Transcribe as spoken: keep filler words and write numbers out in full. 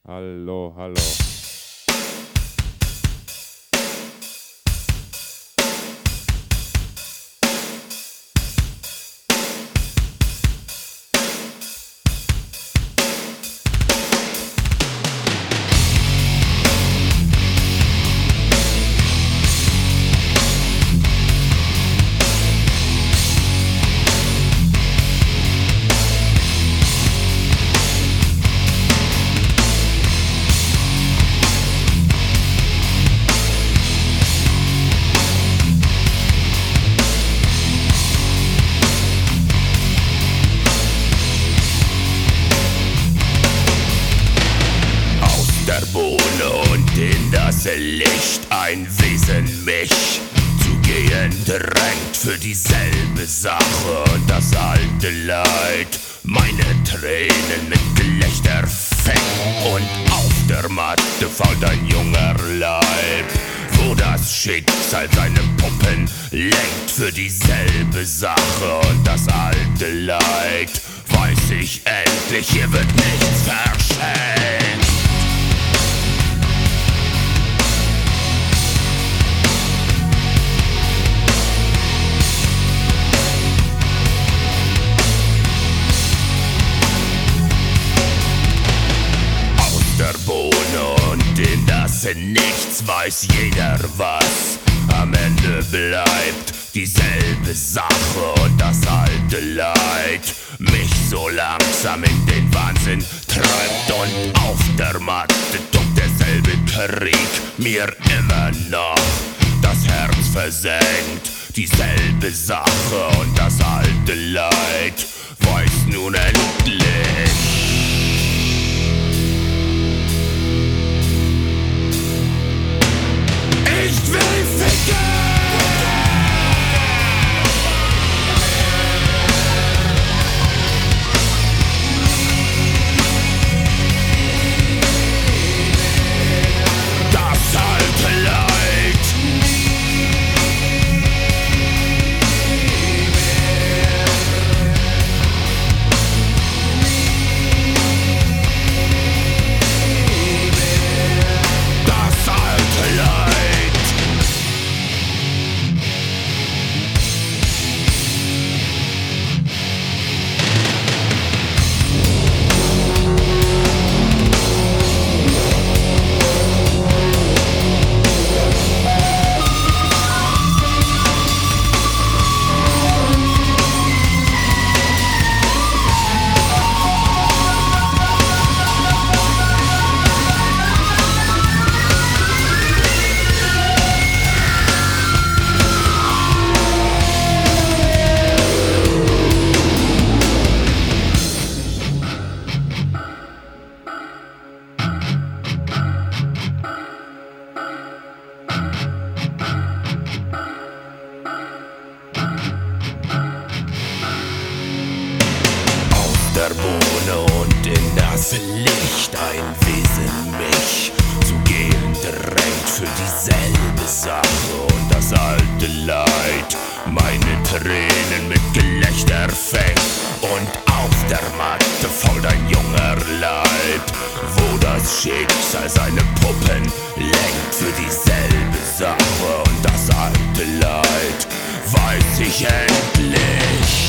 Hallo, hallo. Und in das Licht ein Wesen mich zu gehen drängt für dieselbe Sache und das alte Leid. Meine Tränen mit Gelächter fängt und auf der Matte fault ein junger Leib, wo das Schicksal seine Puppen lenkt für dieselbe Sache und das alte Leid. Weiß ich endlich, hier wird nichts verschenkt. Und in das Nichts weiß jeder was. Am Ende bleibt dieselbe Sache und das alte Leid mich so langsam in den Wahnsinn treibt. Und auf der Matte tobt derselbe Krieg mir immer noch das Herz versenkt. Dieselbe Sache und das alte Leid weiß nun endlich: ich will ficken! Das alte Leid! Das alte Leid! Der Bohne und in das Licht ein Wesen mich zu gehen drängt für dieselbe Sache und das alte Leid meine Tränen mit Gelächter fängt und auf der Matte fault ein junger Leib, wo das Schicksal seine Puppen lenkt für dieselbe Sache und das alte Leid weiß ich endlich.